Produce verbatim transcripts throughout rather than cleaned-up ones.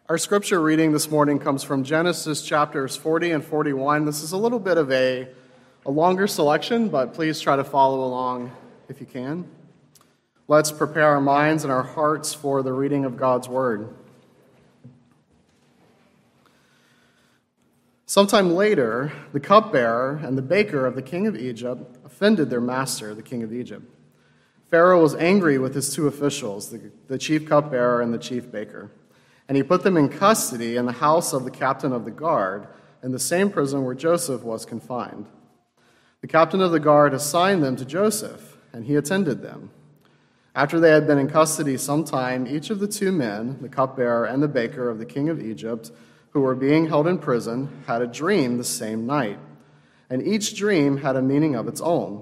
Our scripture reading this morning comes from Genesis chapters forty and forty-one. This is a little bit of a, a longer selection, but please try to follow along if you can. Let's prepare our minds and our hearts for the reading of God's word. Sometime later, the cupbearer and the baker of the king of Egypt offended their master, the king of Egypt. Pharaoh was angry with his two officials, the, the chief cupbearer and the chief baker. And he put them in custody in the house of the captain of the guard, in the same prison where Joseph was confined. The captain of the guard assigned them to Joseph, and he attended them. After they had been in custody some time, each of the two men, the cupbearer and the baker of the king of Egypt, who were being held in prison, had a dream the same night, and each dream had a meaning of its own.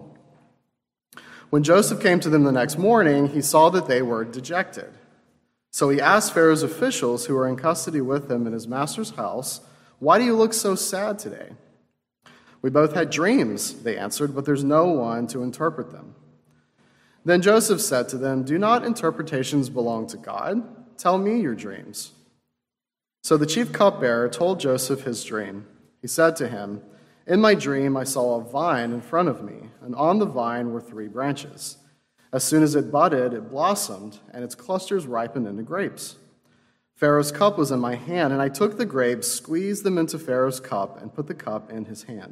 When Joseph came to them the next morning, he saw that they were dejected. So he asked Pharaoh's officials who were in custody with him in his master's house, "Why do you look so sad today?" "We both had dreams," they answered, "but there's no one to interpret them." Then Joseph said to them, "Do not interpretations belong to God? Tell me your dreams." So the chief cupbearer told Joseph his dream. He said to him, "In my dream I saw a vine in front of me, and on the vine were three branches. As soon as it budded, it blossomed, and its clusters ripened into grapes. Pharaoh's cup was in my hand, and I took the grapes, squeezed them into Pharaoh's cup, and put the cup in his hand."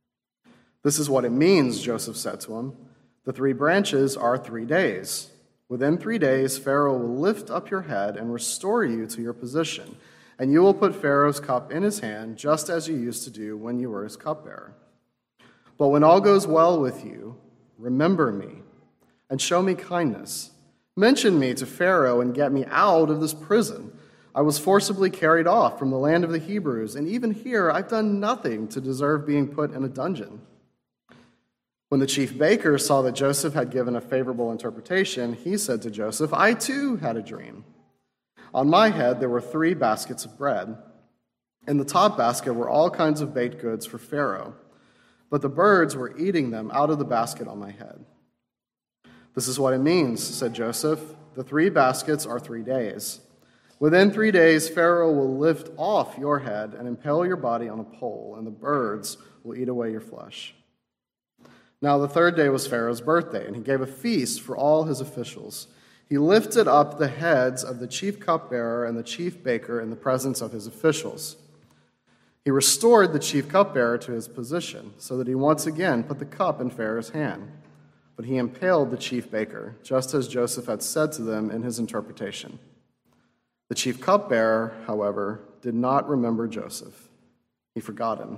"This is what it means," Joseph said to him. "The three branches are three days. Within three days, Pharaoh will lift up your head and restore you to your position, and you will put Pharaoh's cup in his hand, just as you used to do when you were his cupbearer. But when all goes well with you, remember me and show me kindness. Mention me to Pharaoh and get me out of this prison. I was forcibly carried off from the land of the Hebrews, and even here I've done nothing to deserve being put in a dungeon." When the chief baker saw that Joseph had given a favorable interpretation, he said to Joseph, "I too had a dream. On my head there were three baskets of bread. In the top basket were all kinds of baked goods for Pharaoh, but the birds were eating them out of the basket on my head." "This is what it means," said Joseph. "The three baskets are three days. Within three days, Pharaoh will lift off your head and impale your body on a pole, and the birds will eat away your flesh." Now the third day was Pharaoh's birthday, and he gave a feast for all his officials. He lifted up the heads of the chief cupbearer and the chief baker in the presence of his officials. He restored the chief cupbearer to his position, so that he once again put the cup in Pharaoh's hand. But he impaled the chief baker, just as Joseph had said to them in his interpretation. The chief cupbearer, however, did not remember Joseph. He forgot him.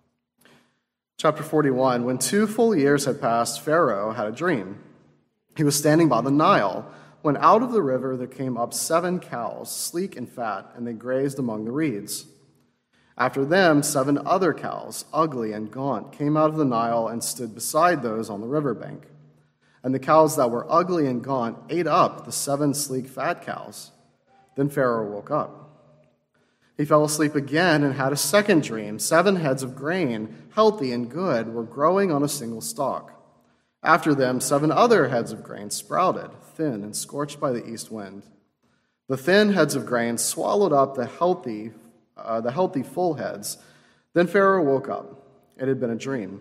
Chapter forty-one. When two full years had passed, Pharaoh had a dream. He was standing by the Nile, when out of the river there came up seven cows, sleek and fat, and they grazed among the reeds. After them, seven other cows, ugly and gaunt, came out of the Nile and stood beside those on the riverbank. And the cows that were ugly and gaunt ate up the seven sleek fat cows. Then Pharaoh woke up. He fell asleep again and had a second dream. Seven heads of grain, healthy and good, were growing on a single stalk. After them, seven other heads of grain sprouted, thin and scorched by the east wind. The thin heads of grain swallowed up the healthy, uh, the healthy full heads. Then Pharaoh woke up. It had been a dream.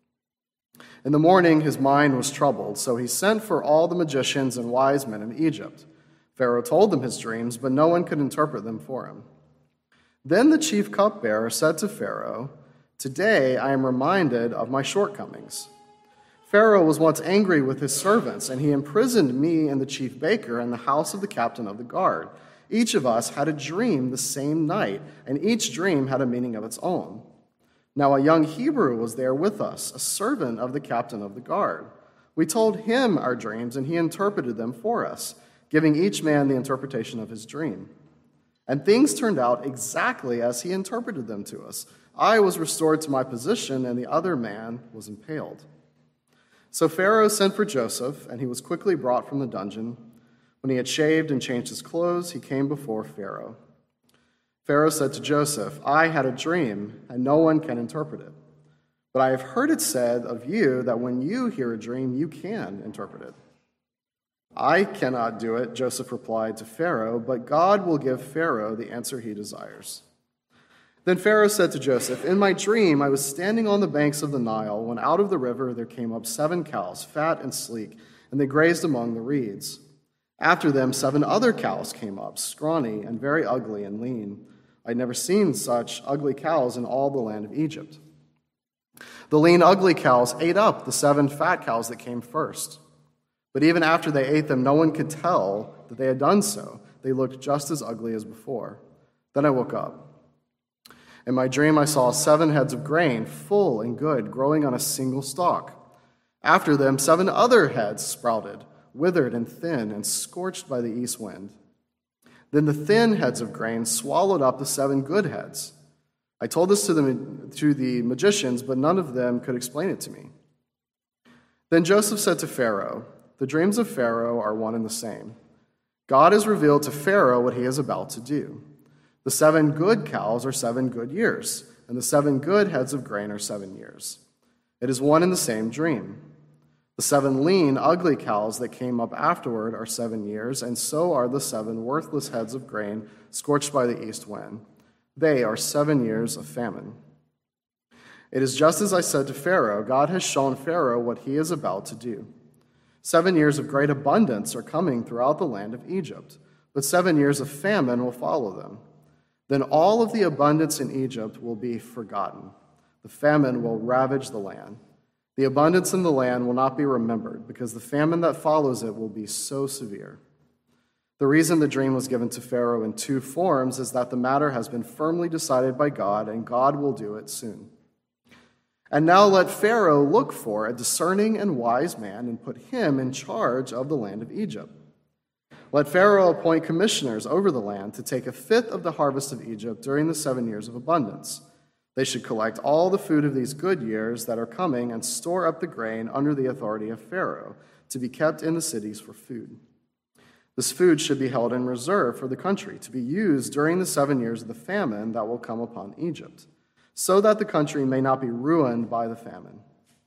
In the morning, his mind was troubled, so he sent for all the magicians and wise men of Egypt. Pharaoh told them his dreams, but no one could interpret them for him. Then the chief cupbearer said to Pharaoh, "Today I am reminded of my shortcomings. Pharaoh was once angry with his servants, and he imprisoned me and the chief baker in the house of the captain of the guard. Each of us had a dream the same night, and each dream had a meaning of its own. Now a young Hebrew was there with us, a servant of the captain of the guard. We told him our dreams, and he interpreted them for us, giving each man the interpretation of his dream. And things turned out exactly as he interpreted them to us. I was restored to my position, and the other man was impaled." So Pharaoh sent for Joseph, and he was quickly brought from the dungeon. When he had shaved and changed his clothes, he came before Pharaoh. Pharaoh said to Joseph, "I had a dream, and no one can interpret it. But I have heard it said of you that when you hear a dream, you can interpret it." I cannot do it, Joseph replied to Pharaoh, but God will give Pharaoh the answer he desires. Then Pharaoh said to Joseph, In my dream I was standing on the banks of the Nile when out of the river there came up seven cows, fat and sleek, and they grazed among the reeds. After them seven other cows came up, scrawny and very ugly and lean. I had never seen such ugly cows in all the land of Egypt. The lean, ugly cows ate up the seven fat cows that came first. But even after they ate them, no one could tell that they had done so. They looked just as ugly as before. Then I woke up. In my dream, I saw seven heads of grain, full and good, growing on a single stalk. After them, seven other heads sprouted, withered and thin, and scorched by the east wind. Then the thin heads of grain swallowed up the seven good heads. I told this to the, to the magicians, but none of them could explain it to me. Then Joseph said to Pharaoh, The dreams of Pharaoh are one and the same. God has revealed to Pharaoh what he is about to do. The seven good cows are seven good years, and the seven good heads of grain are seven years. It is one and the same dream. The seven lean, ugly cows that came up afterward are seven years, and so are the seven worthless heads of grain scorched by the east wind. They are seven years of famine. It is just as I said to Pharaoh, God has shown Pharaoh what he is about to do. Seven years of great abundance are coming throughout the land of Egypt, but seven years of famine will follow them. Then all of the abundance in Egypt will be forgotten. The famine will ravage the land. The abundance in the land will not be remembered, because the famine that follows it will be so severe. The reason the dream was given to Pharaoh in two forms is that the matter has been firmly decided by God, and God will do it soon. And now let Pharaoh look for a discerning and wise man and put him in charge of the land of Egypt. Let Pharaoh appoint commissioners over the land to take a fifth of the harvest of Egypt during the seven years of abundance. They should collect all the food of these good years that are coming and store up the grain under the authority of Pharaoh to be kept in the cities for food. This food should be held in reserve for the country to be used during the seven years of the famine that will come upon Egypt, so that the country may not be ruined by the famine.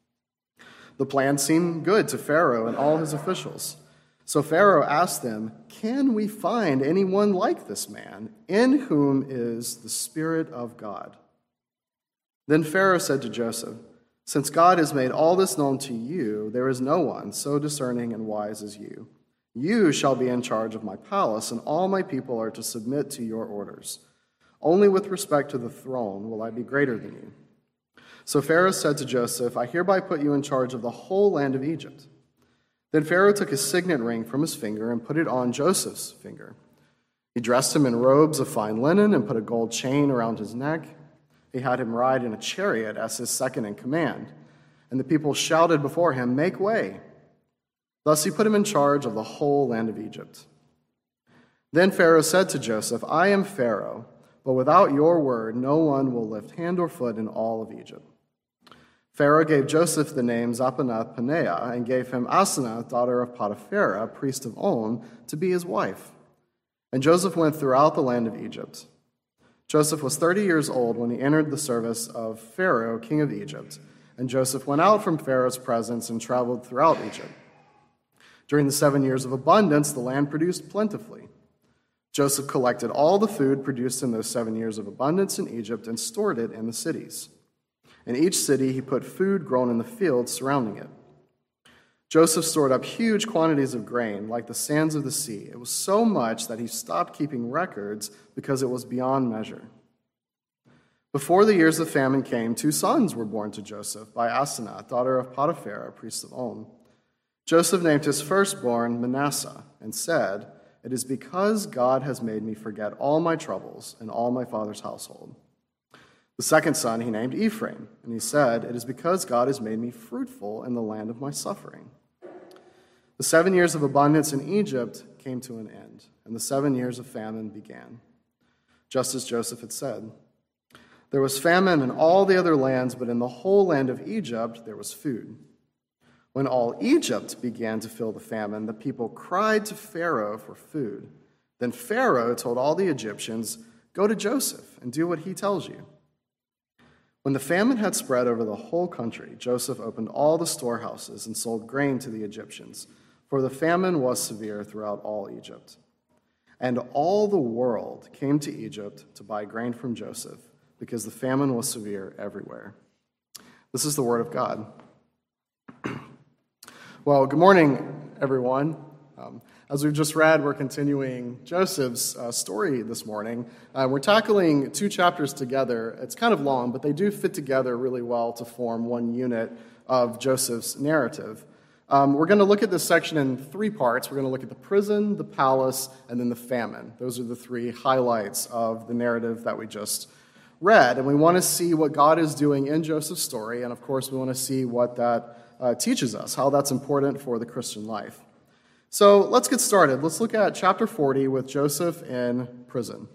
The plan seemed good to Pharaoh and all his officials. So Pharaoh asked them, Can we find anyone like this man, in whom is the Spirit of God? Then Pharaoh said to Joseph, Since God has made all this known to you, there is no one so discerning and wise as you. You shall be in charge of my palace, and all my people are to submit to your orders. Only with respect to the throne will I be greater than you. So Pharaoh said to Joseph, I hereby put you in charge of the whole land of Egypt. Then Pharaoh took his signet ring from his finger and put it on Joseph's finger. He dressed him in robes of fine linen and put a gold chain around his neck. He had him ride in a chariot as his second in command, and the people shouted before him, Make way! Thus he put him in charge of the whole land of Egypt. Then Pharaoh said to Joseph, I am Pharaoh, but without your word no one will lift hand or foot in all of Egypt. Pharaoh gave Joseph the name Zaphenath-Paneah and gave him Asenath, daughter of Potiphera, priest of On, to be his wife. And Joseph went throughout the land of Egypt. Joseph was thirty years old when he entered the service of Pharaoh, king of Egypt, and Joseph went out from Pharaoh's presence and traveled throughout Egypt. During the seven years of abundance, the land produced plentifully. Joseph collected all the food produced in those seven years of abundance in Egypt and stored it in the cities. In each city, he put food grown in the fields surrounding it. Joseph stored up huge quantities of grain, like the sands of the sea. It was so much that he stopped keeping records because it was beyond measure. Before the years of famine came, two sons were born to Joseph by Asenath, daughter of Potiphera, priest of On. Joseph named his firstborn Manasseh and said, It is because God has made me forget all my troubles and all my father's household. The second son he named Ephraim, and he said, It is because God has made me fruitful in the land of my suffering. The seven years of abundance in Egypt came to an end, and the seven years of famine began, just as Joseph had said. There was famine in all the other lands, but in the whole land of Egypt there was food. When all Egypt began to feel the famine, the people cried to Pharaoh for food. Then Pharaoh told all the Egyptians, Go to Joseph and do what he tells you. When the famine had spread over the whole country, Joseph opened all the storehouses and sold grain to the Egyptians, for the famine was severe throughout all Egypt. And all the world came to Egypt to buy grain from Joseph, because the famine was severe everywhere. This is the word of God. Well, good morning, everyone. Um, as we've just read, we're continuing Joseph's uh, story this morning. Uh, we're tackling two chapters together. It's kind of long, but they do fit together really well to form one unit of Joseph's narrative. Um, we're going to look at this section in three parts. We're going to look at the prison, the palace, and then the famine. Those are the three highlights of the narrative that we just read. And we want to see what God is doing in Joseph's story, and of course we want to see what that uh, teaches us, how that's important for the Christian life. So let's get started. Let's look at chapter forty with Joseph in prison.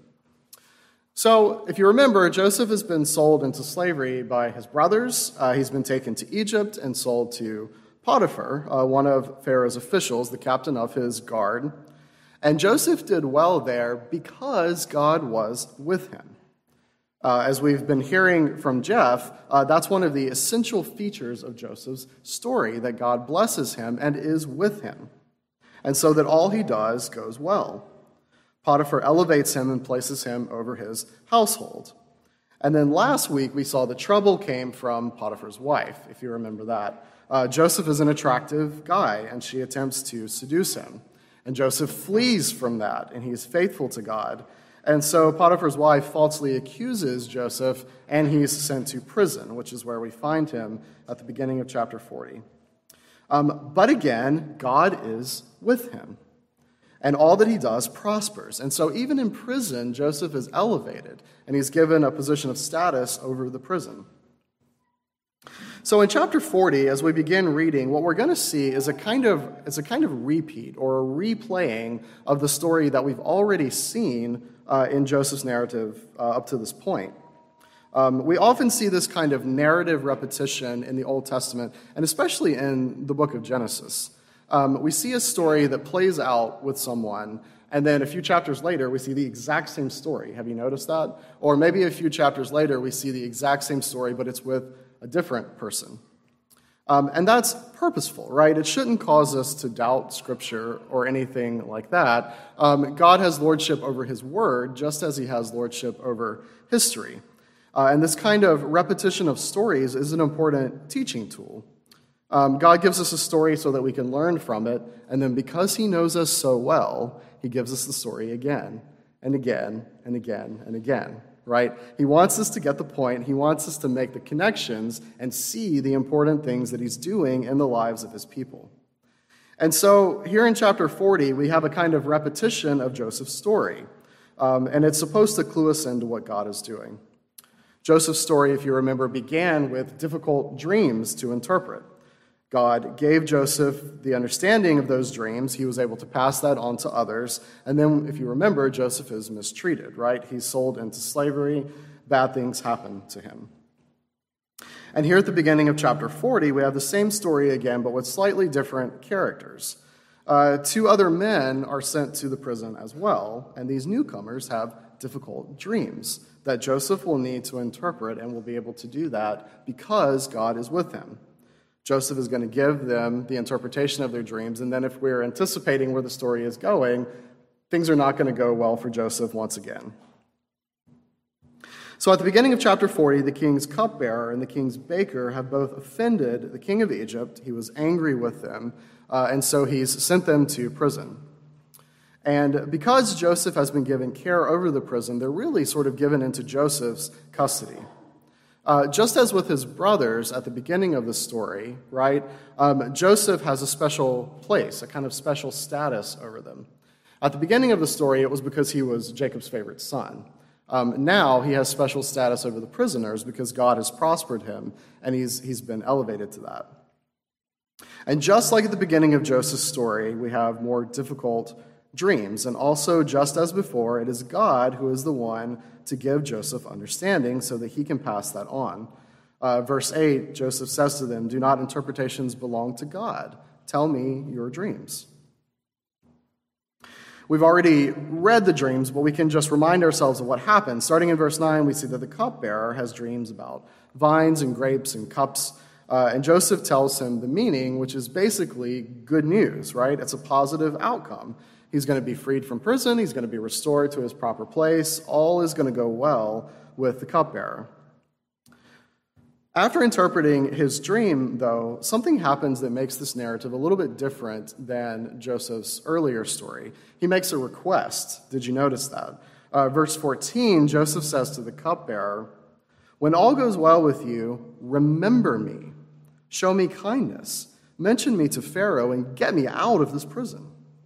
So if you remember, Joseph has been sold into slavery by his brothers. Uh, he's been taken to Egypt and sold to Potiphar, uh, one of Pharaoh's officials, the captain of his guard. And Joseph did well there because God was with him. Uh, as we've been hearing from Jeff, uh, that's one of the essential features of Joseph's story, that God blesses him and is with him, and so that all he does goes well. Potiphar elevates him and places him over his household. And then last week we saw the trouble came from Potiphar's wife, if you remember that. Uh, Joseph is an attractive guy, and she attempts to seduce him. And Joseph flees from that, and he is faithful to God. And so Potiphar's wife falsely accuses Joseph, and he's sent to prison, which is where we find him at the beginning of chapter forty. Um, but again, God is with him, and all that he does prospers. And so even in prison, Joseph is elevated, and he's given a position of status over the prison. So in chapter forty, as we begin reading, what we're going to see is a kind of it's a kind of repeat or a replaying of the story that we've already seen uh, in Joseph's narrative uh, up to this point. Um, we often see this kind of narrative repetition in the Old Testament, and especially in the book of Genesis. Um, we see a story that plays out with someone, and then a few chapters later, we see the exact same story. Have you noticed that? Or maybe a few chapters later, we see the exact same story, but it's with a different person. Um, and that's purposeful, right? It shouldn't cause us to doubt Scripture or anything like that. Um, God has lordship over his word, just as he has lordship over history. Uh, and this kind of repetition of stories is an important teaching tool. Um, God gives us a story so that we can learn from it, and then because he knows us so well, he gives us the story again and again and again and again. Right? He wants us to get the point. He wants us to make the connections and see the important things that he's doing in the lives of his people. And so here in chapter forty, we have a kind of repetition of Joseph's story. Um, and it's supposed to clue us into what God is doing. Joseph's story, if you remember, began with difficult dreams to interpret. God gave Joseph the understanding of those dreams. He was able to pass that on to others. And then, if you remember, Joseph is mistreated, right? He's sold into slavery. Bad things happen to him. And here at the beginning of chapter forty, we have the same story again, but with slightly different characters. Uh, two other men are sent to the prison as well, and these newcomers have difficult dreams that Joseph will need to interpret, and will be able to do that because God is with him. Joseph is going to give them the interpretation of their dreams, and then if we're anticipating where the story is going, things are not going to go well for Joseph once again. So at the beginning of chapter forty, the king's cupbearer and the king's baker have both offended the king of Egypt. He was angry with them, uh, and so he's sent them to prison. And because Joseph has been given care over the prison, they're really sort of given into Joseph's custody. Uh, just as with his brothers at the beginning of the story, right, um, Joseph has a special place, a kind of special status over them. At the beginning of the story, it was because he was Jacob's favorite son. Um, now he has special status over the prisoners because God has prospered him, and he's, he's been elevated to that. And just like at the beginning of Joseph's story, we have more difficult dreams. And also, just as before, it is God who is the one to give Joseph understanding so that he can pass that on. Uh, verse eight, Joseph says to them, "Do not interpretations belong to God? Tell me your dreams." We've already read the dreams, but we can just remind ourselves of what happened. Starting in verse nine, we see that the cupbearer has dreams about vines and grapes and cups. Uh, and Joseph tells him the meaning, which is basically good news, right? It's a positive outcome. He's going to be freed from prison. He's going to be restored to his proper place. All is going to go well with the cupbearer. After interpreting his dream, though, something happens that makes this narrative a little bit different than Joseph's earlier story. He makes a request. Did you notice that? Uh, verse fourteen, Joseph says to the cupbearer, "When all goes well with you, remember me. Show me kindness. Mention me to Pharaoh and get me out of this prison."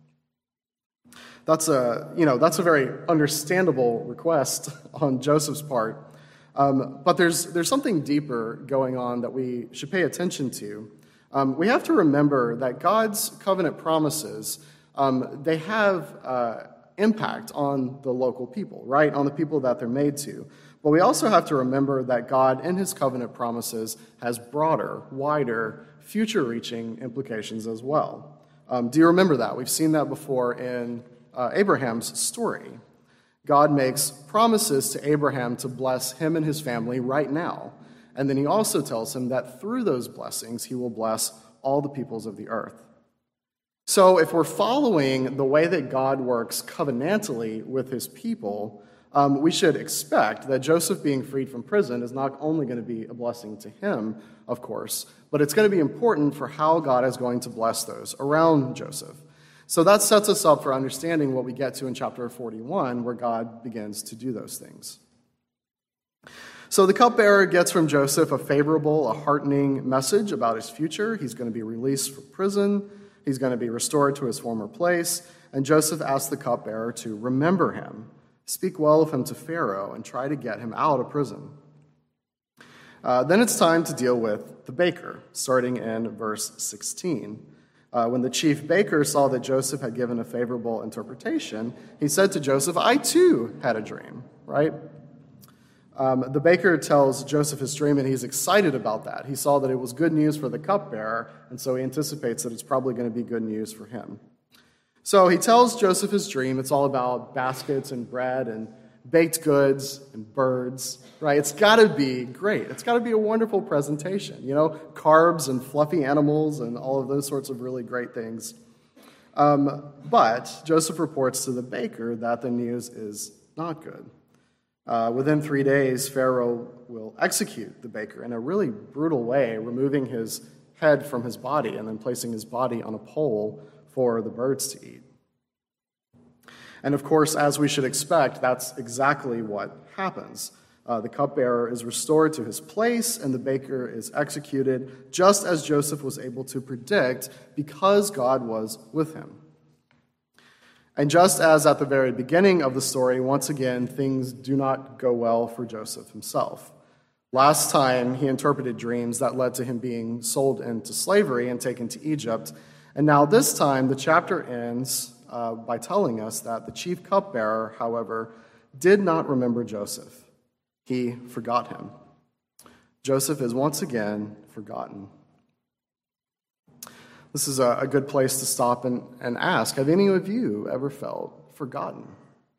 That's a, you know, that's a very understandable request on Joseph's part. Um, but there's there's something deeper going on that we should pay attention to. Um, we have to remember that God's covenant promises, um, they have uh, impact on the local people, right? On the people that they're made to. But we also have to remember that God, in his covenant promises, has broader, wider, future-reaching implications as well. Um, do you remember that? We've seen that before in uh, Abraham's story. God makes promises to Abraham to bless him and his family right now. And then he also tells him that through those blessings, he will bless all the peoples of the earth. So if we're following the way that God works covenantally with his people, um, we should expect that Joseph being freed from prison is not only going to be a blessing to him, of course, but it's going to be important for how God is going to bless those around Joseph. So that sets us up for understanding what we get to in chapter forty-one, where God begins to do those things. So the cupbearer gets from Joseph a favorable, a heartening message about his future. He's going to be released from prison. He's going to be restored to his former place. And Joseph asks the cupbearer to remember him, speak well of him to Pharaoh, and try to get him out of prison. Uh, then it's time to deal with the baker, starting in verse sixteen. Uh, when the chief baker saw that Joseph had given a favorable interpretation, he said to Joseph, "I too had a dream," right? Um, the baker tells Joseph his dream, and he's excited about that. He saw that it was good news for the cupbearer, and so he anticipates that it's probably going to be good news for him. So he tells Joseph his dream. It's all about baskets and bread and baked goods and birds, right? It's got to be great. It's got to be a wonderful presentation, you know, carbs and fluffy animals and all of those sorts of really great things. Um, but Joseph reports to the baker that the news is not good. Uh, within three days, Pharaoh will execute the baker in a really brutal way, removing his head from his body and then placing his body on a pole for the birds to eat. And of course, as we should expect, that's exactly what happens. Uh, the cupbearer is restored to his place, and the baker is executed, just as Joseph was able to predict, because God was with him. And just as at the very beginning of the story, once again, things do not go well for Joseph himself. Last time, he interpreted dreams that led to him being sold into slavery and taken to Egypt. And now this time, the chapter ends uh, by telling us that the chief cupbearer, however, did not remember Joseph. He forgot him. Joseph is once again forgotten. This is a, a good place to stop and, and ask, have any of you ever felt forgotten?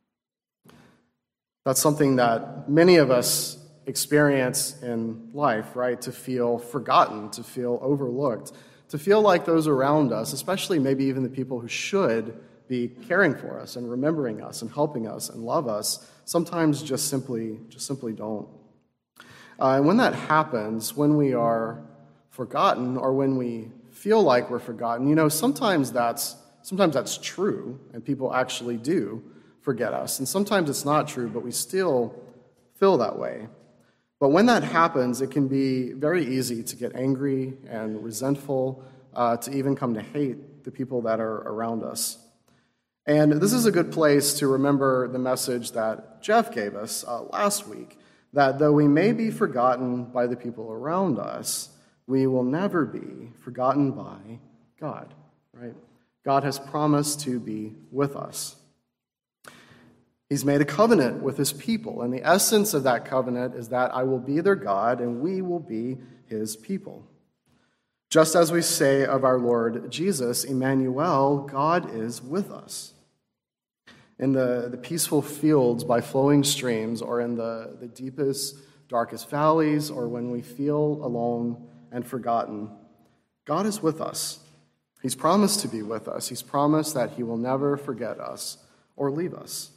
That's something that many of us experience in life, right? To feel forgotten, to feel overlooked, to feel like those around us, especially maybe even the people who should be caring for us and remembering us and helping us and love us, sometimes just simply, just simply don't. Uh, and when that happens, when we are forgotten or when we feel like we're forgotten, you know, sometimes that's sometimes that's true, and people actually do forget us. And sometimes it's not true, but we still feel that way. But when that happens, it can be very easy to get angry and resentful, uh, to even come to hate the people that are around us. And this is a good place to remember the message that Jeff gave us uh, last week, that though we may be forgotten by the people around us, we will never be forgotten by God, right? God has promised to be with us. He's made a covenant with his people, and the essence of that covenant is that I will be their God and we will be his people. Just as we say of our Lord Jesus, Emmanuel, God is with us. In the, the peaceful fields by flowing streams, or in the, the deepest, darkest valleys, or when we feel alone and forgotten, God is with us. He's promised to be with us. He's promised that he will never forget us or leave us.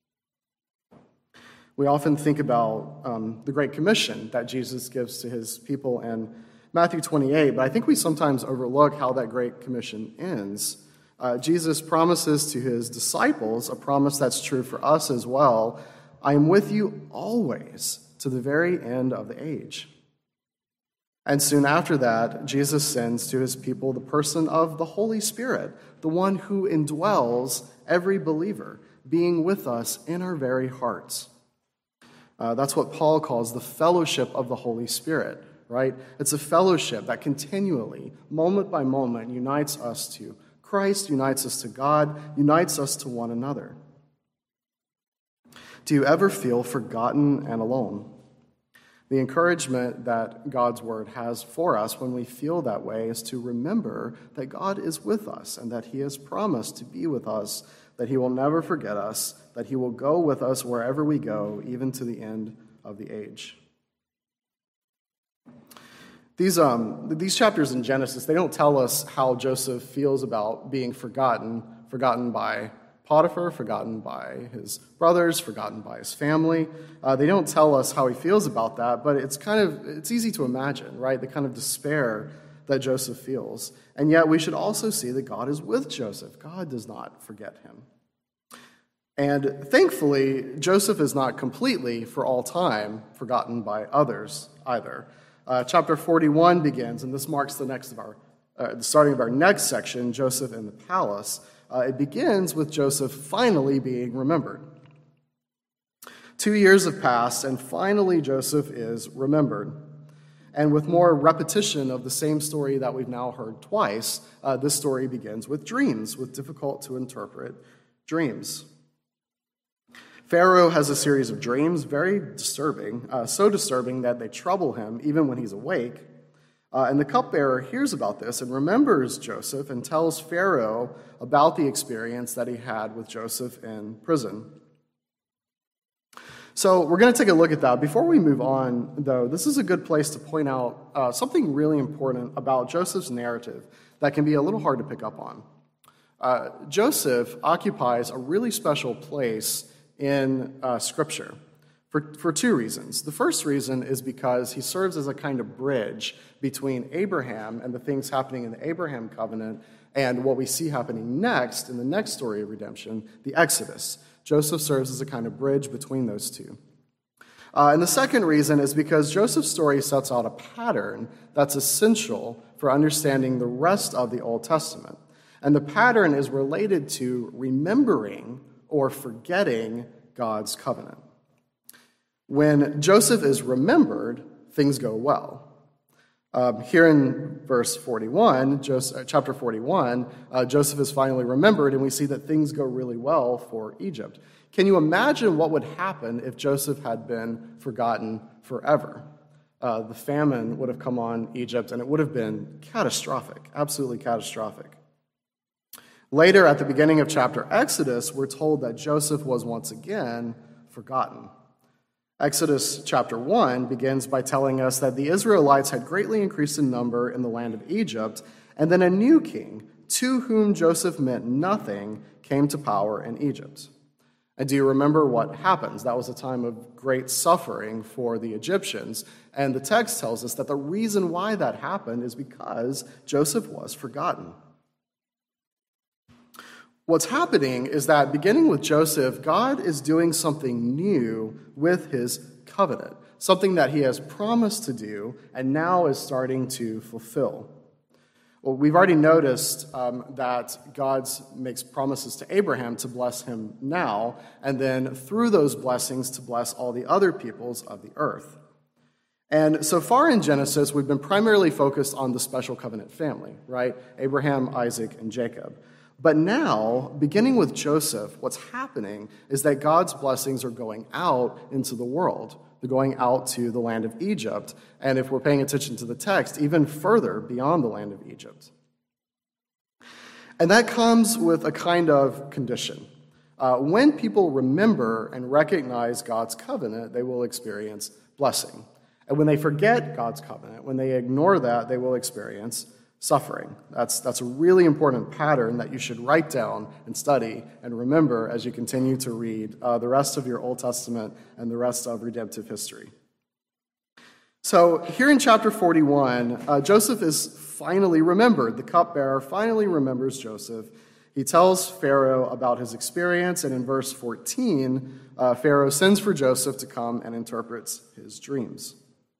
We often think about um, the Great Commission that Jesus gives to his people in Matthew twenty-eight, but I think we sometimes overlook how that Great Commission ends. Uh, Jesus promises to his disciples a promise that's true for us as well. I am with you always to the very end of the age. And soon after that, Jesus sends to his people the person of the Holy Spirit, the one who indwells every believer, being with us in our very hearts. Uh, that's what Paul calls the fellowship of the Holy Spirit, right? It's a fellowship that continually, moment by moment, unites us to Christ, unites us to God, unites us to one another. Do you ever feel forgotten and alone? The encouragement that God's word has for us when we feel that way is to remember that God is with us and that he has promised to be with us, that he will never forget us, that he will go with us wherever we go, even to the end of the age. These, um, these chapters in Genesis, they don't tell us how Joseph feels about being forgotten, forgotten by Potiphar, forgotten by his brothers, forgotten by his family. Uh, they don't tell us how he feels about that, but it's kind of, it's easy to imagine, right? The kind of despair that Joseph feels. And yet we should also see that God is with Joseph. God does not forget him. And thankfully, Joseph is not completely, for all time, forgotten by others either. Uh, chapter forty-one begins, and this marks the next of our, uh, the starting of our next section, Joseph in the palace. Uh, it begins with Joseph finally being remembered. Two years have passed, and finally Joseph is remembered. And with more repetition of the same story that we've now heard twice, uh, this story begins with dreams, with difficult to interpret dreams. Pharaoh has a series of dreams, very disturbing, uh, so disturbing that they trouble him even when he's awake. Uh, and the cupbearer hears about this and remembers Joseph and tells Pharaoh about the experience that he had with Joseph in prison. So we're going to take a look at that. Before we move on, though, this is a good place to point out uh, something really important about Joseph's narrative that can be a little hard to pick up on. Uh, Joseph occupies a really special place in uh, Scripture for, for two reasons. The first reason is because he serves as a kind of bridge between Abraham and the things happening in the Abraham covenant and what we see happening next in the next story of redemption, the Exodus. Joseph serves as a kind of bridge between those two. Uh, and the second reason is because Joseph's story sets out a pattern that's essential for understanding the rest of the Old Testament. And the pattern is related to remembering or forgetting God's covenant. When Joseph is remembered, things go well. Um, here in verse forty-one, Joseph, chapter forty-one, uh, Joseph is finally remembered, and we see that things go really well for Egypt. Can you imagine what would happen if Joseph had been forgotten forever? Uh, the famine would have come on Egypt, and it would have been catastrophic, absolutely catastrophic. Later, at the beginning of chapter Exodus, we're told that Joseph was once again forgotten. Exodus chapter one begins by telling us that the Israelites had greatly increased in number in the land of Egypt, and then a new king, to whom Joseph meant nothing, came to power in Egypt. And do you remember what happens? That was a time of great suffering for the Egyptians, and the text tells us that the reason why that happened is because Joseph was forgotten. What's happening is that beginning with Joseph, God is doing something new with his covenant, something that he has promised to do and now is starting to fulfill. Well, we've already noticed um, that God makes promises to Abraham to bless him now, and then through those blessings to bless all the other peoples of the earth. And so far in Genesis, we've been primarily focused on the special covenant family, right? Abraham, Isaac, and Jacob. But now, beginning with Joseph, what's happening is that God's blessings are going out into the world. They're going out to the land of Egypt, and if we're paying attention to the text, even further beyond the land of Egypt. And that comes with a kind of condition. Uh, when people remember and recognize God's covenant, they will experience blessing. And when they forget God's covenant, when they ignore that, they will experience suffering. That's, that's a really important pattern that you should write down and study and remember as you continue to read uh, the rest of your Old Testament and the rest of redemptive history. So here in chapter forty-one, uh, Joseph is finally remembered. The cupbearer finally remembers Joseph. He tells Pharaoh about his experience, and in verse fourteen, uh, Pharaoh sends for Joseph to come and interprets his dreams.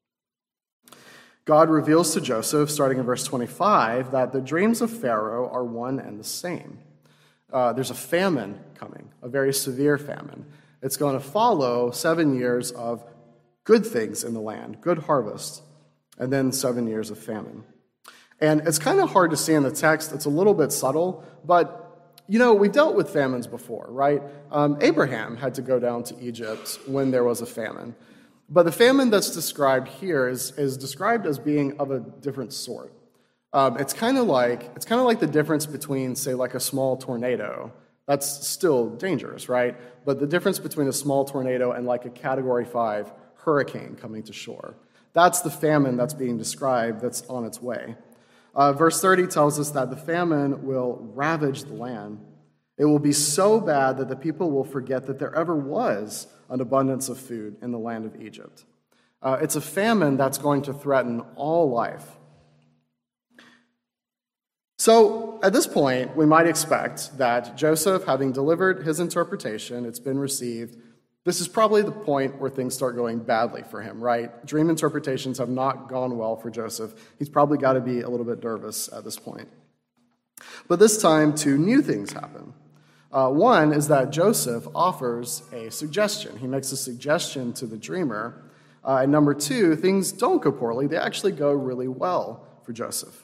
God reveals to Joseph, starting in verse twenty-five, that the dreams of Pharaoh are one and the same. Uh, there's a famine coming, a very severe famine. It's going to follow seven years of good things in the land, good harvest, and then seven years of famine. And it's kind of hard to see in the text. It's a little bit subtle, but, you know, we've dealt with famines before, right? Um, Abraham had to go down to Egypt when there was a famine. But the famine that's described here is, is described as being of a different sort. Um, it's kind of like it's kind of like the difference between, say, like a small tornado. That's still dangerous, right? But the difference between a small tornado and like a Category five hurricane coming to shore. That's the famine that's being described that's on its way. Uh, verse thirty tells us that the famine will ravage the land. It will be so bad that the people will forget that there ever was an abundance of food in the land of Egypt. Uh, it's a famine that's going to threaten all life. So at this point, we might expect that Joseph, having delivered his interpretation, it's been received, this is probably the point where things start going badly for him, right? Dream interpretations have not gone well for Joseph. He's probably got to be a little bit nervous at this point. But this time, two new things happen. Uh, one is that Joseph offers a suggestion. He makes a suggestion to the dreamer. Uh, and number two, things don't go poorly. They actually go really well for Joseph.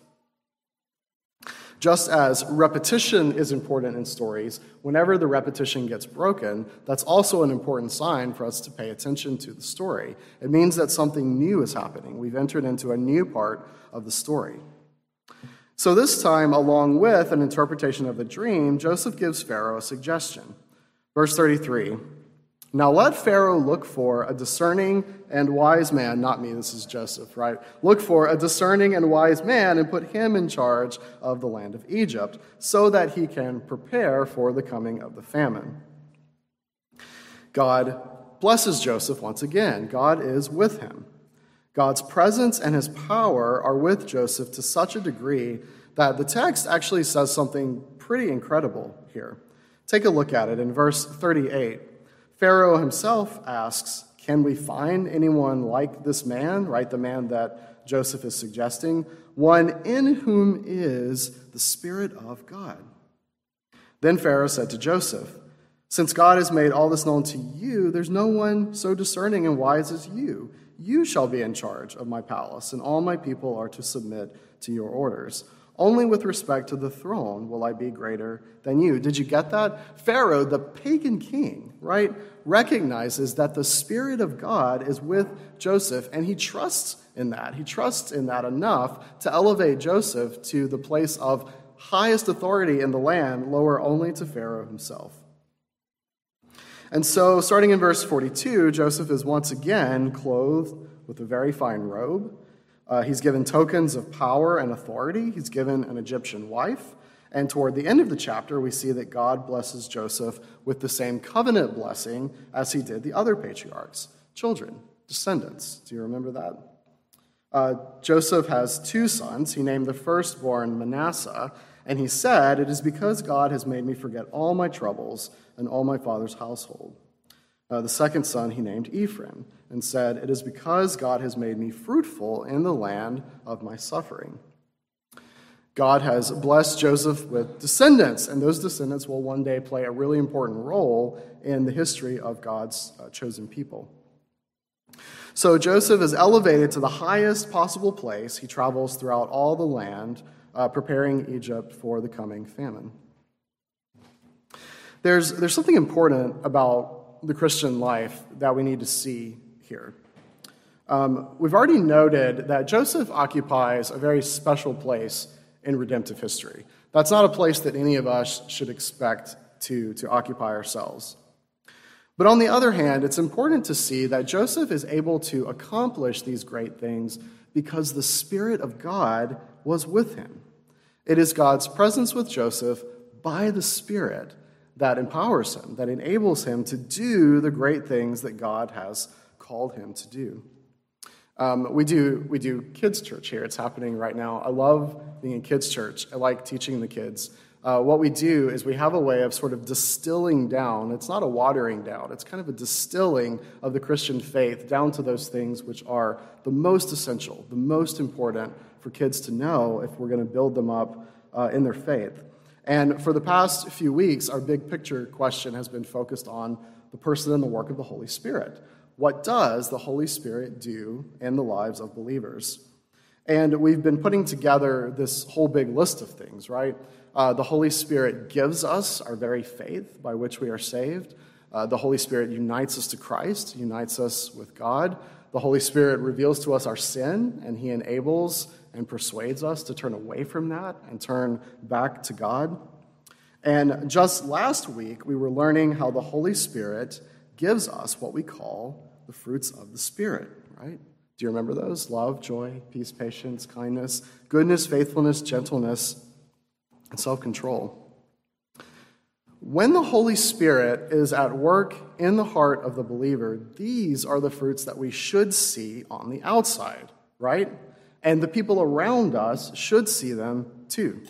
Just as repetition is important in stories, whenever the repetition gets broken, that's also an important sign for us to pay attention to the story. It means that something new is happening. We've entered into a new part of the story. So this time, along with an interpretation of the dream, Joseph gives Pharaoh a suggestion. Verse thirty-three, "Now let Pharaoh look for a discerning and wise man," not me, this is Joseph, right? "Look for a discerning and wise man and put him in charge of the land of Egypt, so that he can prepare for the coming of the famine." God blesses Joseph once again. God is with him. God's presence and his power are with Joseph to such a degree that the text actually says something pretty incredible here. Take a look at it in verse thirty-eight. Pharaoh himself asks, "Can we find anyone like this man?" Right, the man that Joseph is suggesting, "one in whom is the Spirit of God." Then Pharaoh said to Joseph, "Since God has made all this known to you, there's no one so discerning and wise as you. You shall be in charge of my palace, and all my people are to submit to your orders. Only with respect to the throne will I be greater than you." Did you get that? Pharaoh, the pagan king, right, recognizes that the Spirit of God is with Joseph, and he trusts in that. He trusts in that enough to elevate Joseph to the place of highest authority in the land, lower only to Pharaoh himself. And so, starting in verse forty-two, Joseph is once again clothed with a very fine robe. Uh, he's given tokens of power and authority. He's given an Egyptian wife. And toward the end of the chapter, we see that God blesses Joseph with the same covenant blessing as he did the other patriarchs, children, descendants. Do you remember that? Uh, Joseph has two sons. He named the firstborn Manasseh, and he said, "It is because God has made me forget all my troubles and all my father's household." Uh, the second son he named Ephraim, and said, "It is because God has made me fruitful in the land of my suffering." God has blessed Joseph with descendants, and those descendants will one day play a really important role in the history of God's uh, chosen people. So Joseph is elevated to the highest possible place. He travels throughout all the land, uh, preparing Egypt for the coming famine. There's, there's something important about the Christian life that we need to see here. Um, we've already noted that Joseph occupies a very special place in redemptive history. That's not a place that any of us should expect to, to occupy ourselves. But on the other hand, it's important to see that Joseph is able to accomplish these great things because the Spirit of God was with him. It is God's presence with Joseph by the Spirit that empowers him, that enables him to do the great things that God has called him to do. Um, we do we do kids' church here. It's happening right now. I love being in kids' church. I like teaching the kids. Uh, what we do is we have a way of sort of distilling down. It's not a watering down. It's kind of a distilling of the Christian faith down to those things which are the most essential, the most important for kids to know if we're going to build them up uh, in their faith. And for the past few weeks, our big picture question has been focused on the person and the work of the Holy Spirit. What does the Holy Spirit do in the lives of believers? And we've been putting together this whole big list of things, right? Uh, the Holy Spirit gives us our very faith by which we are saved. Uh, the Holy Spirit unites us to Christ, unites us with God. The Holy Spirit reveals to us our sin, and he enables and persuades us to turn away from that and turn back to God. And just last week, we were learning how the Holy Spirit gives us what we call the fruits of the Spirit, right? Do you remember those? Love, joy, peace, patience, kindness, goodness, faithfulness, gentleness, and self-control. When the Holy Spirit is at work in the heart of the believer, these are the fruits that we should see on the outside, right? And the people around us should see them too.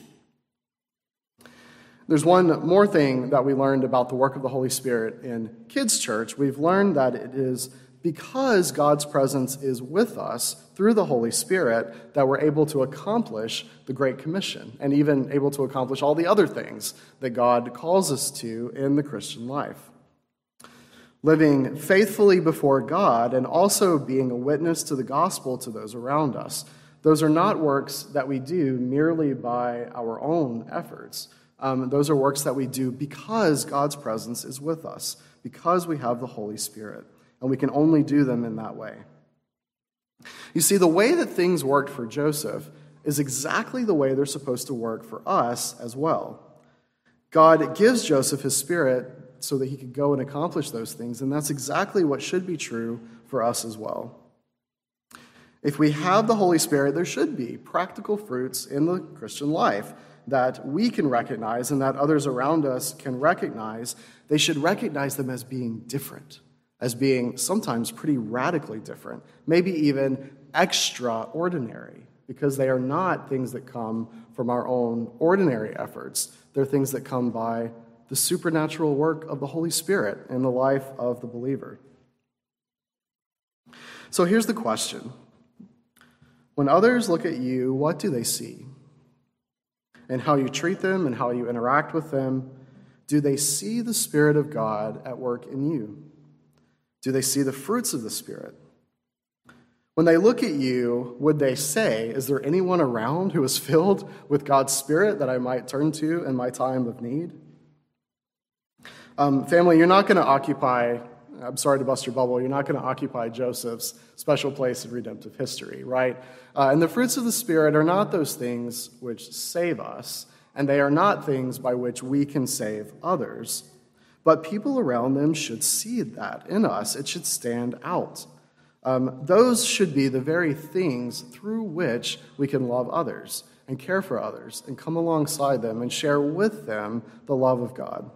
There's one more thing that we learned about the work of the Holy Spirit in kids' church. We've learned that it is because God's presence is with us through the Holy Spirit that we're able to accomplish the Great Commission and even able to accomplish all the other things that God calls us to in the Christian life. Living faithfully before God and also being a witness to the gospel to those around us. Those are not works that we do merely by our own efforts. Um, those are works that we do because God's presence is with us, because we have the Holy Spirit. And we can only do them in that way. You see, the way that things worked for Joseph is exactly the way they're supposed to work for us as well. God gives Joseph his Spirit so that he could go and accomplish those things, and that's exactly what should be true for us as well. If we have the Holy Spirit, there should be practical fruits in the Christian life that we can recognize and that others around us can recognize. They should recognize them as being different, as being sometimes pretty radically different, maybe even extraordinary, because they are not things that come from our own ordinary efforts. They're things that come by the supernatural work of the Holy Spirit in the life of the believer. So here's the question. When others look at you, what do they see? And how you treat them and how you interact with them, do they see the Spirit of God at work in you? Do they see the fruits of the Spirit? When they look at you, would they say, is there anyone around who is filled with God's Spirit that I might turn to in my time of need? Um, family, you're not going to occupy, I'm sorry to bust your bubble, you're not going to occupy Joseph's special place in redemptive history, right? Uh, and the fruits of the Spirit are not those things which save us, and they are not things by which we can save others. But people around them should see that in us. It should stand out. Um, those should be the very things through which we can love others and care for others and come alongside them and share with them the love of God.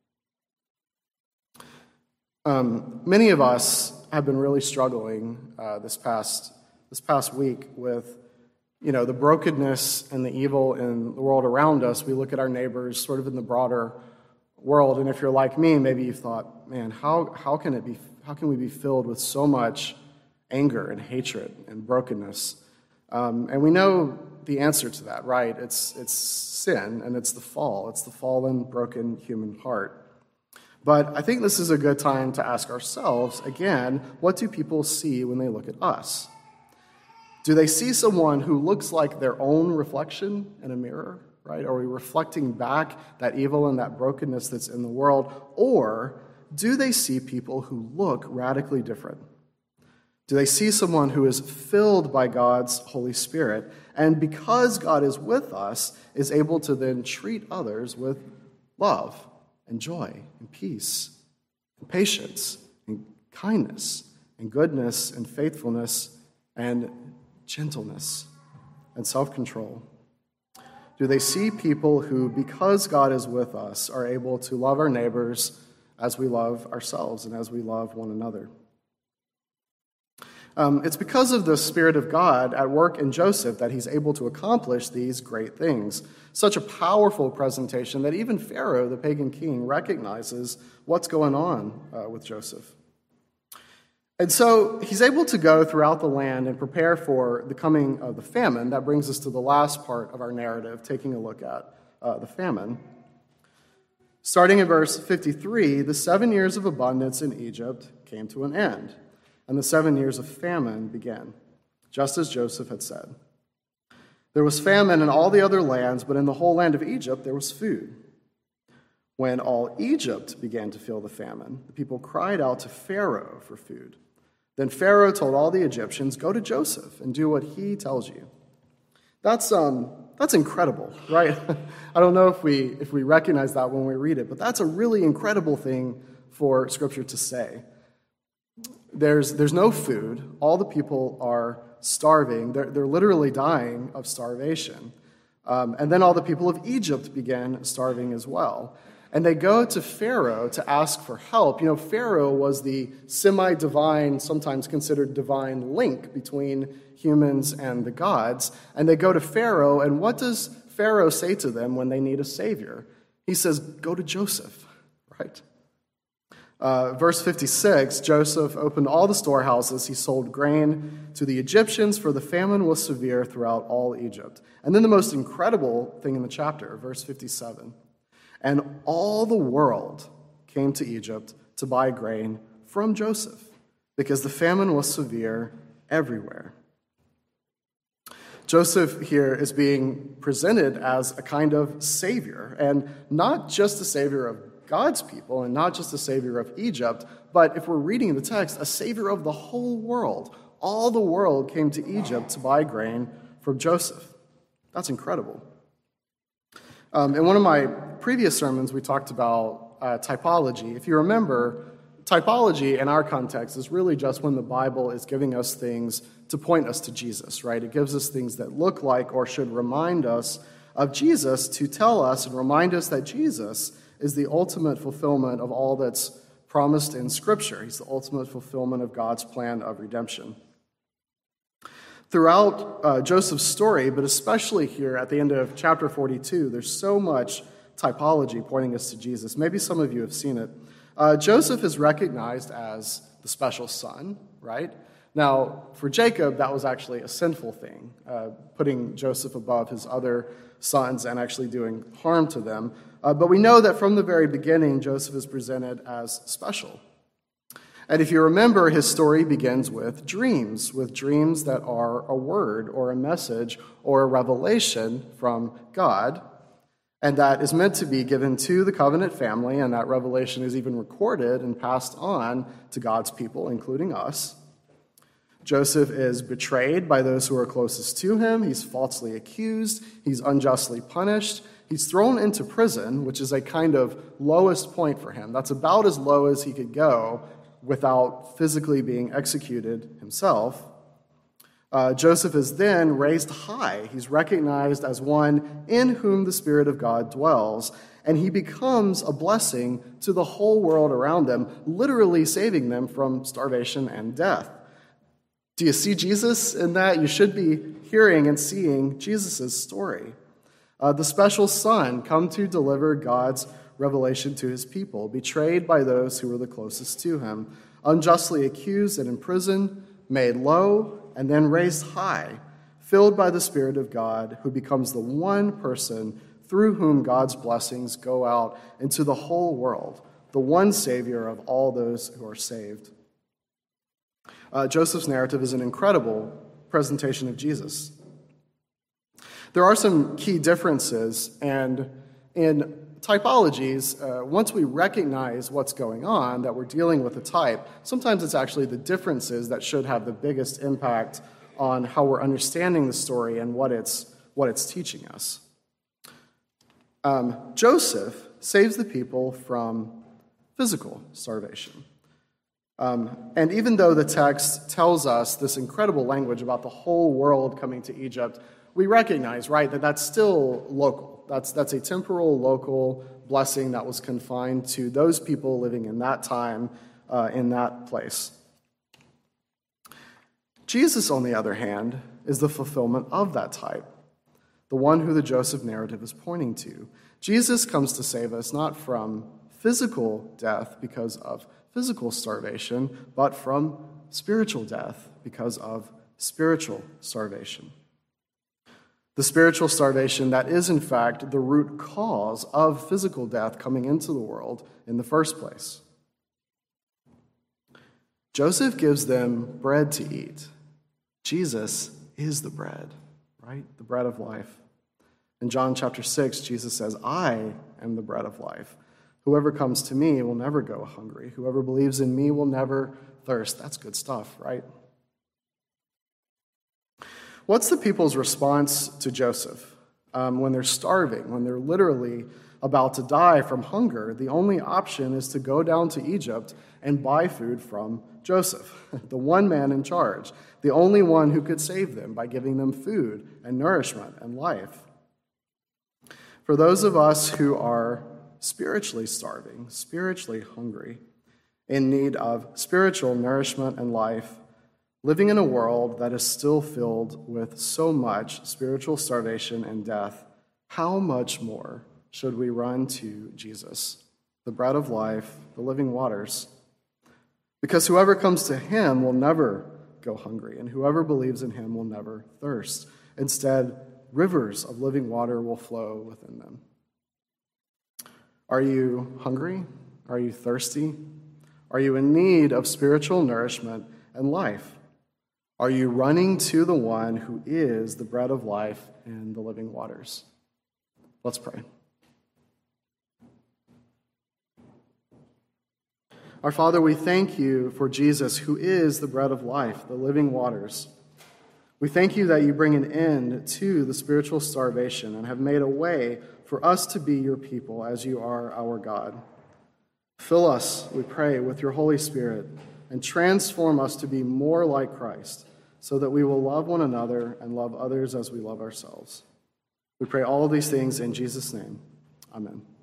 Um, many of us have been really struggling uh, this past this past week with, you know, the brokenness and the evil in the world around us. We look at our neighbors sort of in the broader world, and if you're like me, maybe you've thought, man, how how can it be how can we be filled with so much anger and hatred and brokenness? Um, and we know the answer to that, right? It's it's sin, and it's the fall. It's the fallen, broken human heart. But I think this is a good time to ask ourselves, again, what do people see when they look at us? Do they see someone who looks like their own reflection in a mirror? Right? Are we reflecting back that evil and that brokenness that's in the world? Or do they see people who look radically different? Do they see someone who is filled by God's Holy Spirit, and because God is with us, is able to then treat others with love and joy and peace and patience, and kindness, and goodness, and faithfulness, and gentleness, and self-control? Do they see people who, because God is with us, are able to love our neighbors as we love ourselves and as we love one another? Um, it's because of the Spirit of God at work in Joseph that he's able to accomplish these great things. Such a powerful presentation that even Pharaoh, the pagan king, recognizes what's going on uh, with Joseph. And so he's able to go throughout the land and prepare for the coming of the famine. That brings us to the last part of our narrative, taking a look at uh, the famine. Starting in verse fifty-three, the seven years of abundance in Egypt came to an end, and the seven years of famine began, just as Joseph had said. There was famine in all the other lands, but in the whole land of Egypt there was food. When all Egypt began to feel the famine, the people cried out to Pharaoh for food. Then Pharaoh told all the Egyptians, "Go to Joseph and do what he tells you." That's um that's incredible, right? I don't know if we if we recognize that when we read it, but that's a really incredible thing for Scripture to say. There's there's no food. All the people are starving. They're, they're literally dying of starvation. Um, and then all the people of Egypt began starving as well. And they go to Pharaoh to ask for help. You know, Pharaoh was the semi-divine, sometimes considered divine link between humans and the gods. And they go to Pharaoh, and what does Pharaoh say to them when they need a savior? He says, "Go to Joseph," right? Uh, verse fifty-six, Joseph opened all the storehouses. He sold grain to the Egyptians, for the famine was severe throughout all Egypt. And then the most incredible thing in the chapter, verse fifty-seven. And all the world came to Egypt to buy grain from Joseph, because the famine was severe everywhere. Joseph here is being presented as a kind of savior, and not just a savior of God's people, and not just a savior of Egypt, but if we're reading the text, a savior of the whole world. All the world came to Egypt to buy grain from Joseph. That's incredible. Um, in one of my previous sermons, we talked about uh, typology. If you remember, typology in our context is really just when the Bible is giving us things to point us to Jesus, right? It gives us things that look like or should remind us of Jesus, to tell us and remind us that Jesus is the ultimate fulfillment of all that's promised in Scripture. He's the ultimate fulfillment of God's plan of redemption. Throughout uh, Joseph's story, but especially here at the end of chapter forty-two, there's so much typology pointing us to Jesus. Maybe some of you have seen it. Uh, Joseph is recognized as the special son, right? Now, for Jacob, that was actually a sinful thing, uh, putting Joseph above his other sons and actually doing harm to them. Uh, but we know that from the very beginning, Joseph is presented as special. And if you remember, his story begins with dreams, with dreams that are a word or a message or a revelation from God, and that is meant to be given to the covenant family, and that revelation is even recorded and passed on to God's people, including us. Joseph is betrayed by those who are closest to him. He's falsely accused. He's unjustly punished. He's thrown into prison, which is a kind of lowest point for him. That's about as low as he could go without physically being executed himself. Uh, Joseph is then raised high. He's recognized as one in whom the Spirit of God dwells, and he becomes a blessing to the whole world around them, literally saving them from starvation and death. Do you see Jesus in that? You should be hearing and seeing Jesus' story. Uh, the special son come to deliver God's revelation to his people, betrayed by those who were the closest to him, unjustly accused and imprisoned, made low, and then raised high, filled by the Spirit of God, who becomes the one person through whom God's blessings go out into the whole world, the one Savior of all those who are saved. Uh, Joseph's narrative is an incredible presentation of Jesus. There are some key differences, and in typologies, uh, once we recognize what's going on, that we're dealing with a type, sometimes it's actually the differences that should have the biggest impact on how we're understanding the story and what it's, what it's teaching us. Um, Joseph saves the people from physical starvation. Um, and even though the text tells us this incredible language about the whole world coming to Egypt, we recognize, right, that that's still local. That's, that's a temporal, local blessing that was confined to those people living in that time, uh, in that place. Jesus, on the other hand, is the fulfillment of that type, the one who the Joseph narrative is pointing to. Jesus comes to save us not from physical death because of physical starvation, but from spiritual death because of spiritual starvation. The spiritual starvation that is, in fact, the root cause of physical death coming into the world in the first place. Joseph gives them bread to eat. Jesus is the bread, right? The bread of life. In John chapter six, Jesus says, I am the bread of life. Whoever comes to me will never go hungry. Whoever believes in me will never thirst. That's good stuff, right? What's the people's response to Joseph um, when they're starving, when they're literally about to die from hunger? The only option is to go down to Egypt and buy food from Joseph, the one man in charge, the only one who could save them by giving them food and nourishment and life. For those of us who are spiritually starving, spiritually hungry, in need of spiritual nourishment and life, living in a world that is still filled with so much spiritual starvation and death, how much more should we run to Jesus, the bread of life, the living waters? Because whoever comes to him will never go hungry, and whoever believes in him will never thirst. Instead, rivers of living water will flow within them. Are you hungry? Are you thirsty? Are you in need of spiritual nourishment and life? Are you running to the one who is the bread of life and the living waters? Let's pray. Our Father, we thank you for Jesus, who is the bread of life, the living waters. We thank you that you bring an end to the spiritual starvation and have made a way for us to be your people as you are our God. Fill us, we pray, with your Holy Spirit and transform us to be more like Christ so that we will love one another and love others as we love ourselves. We pray all of these things in Jesus' name. Amen.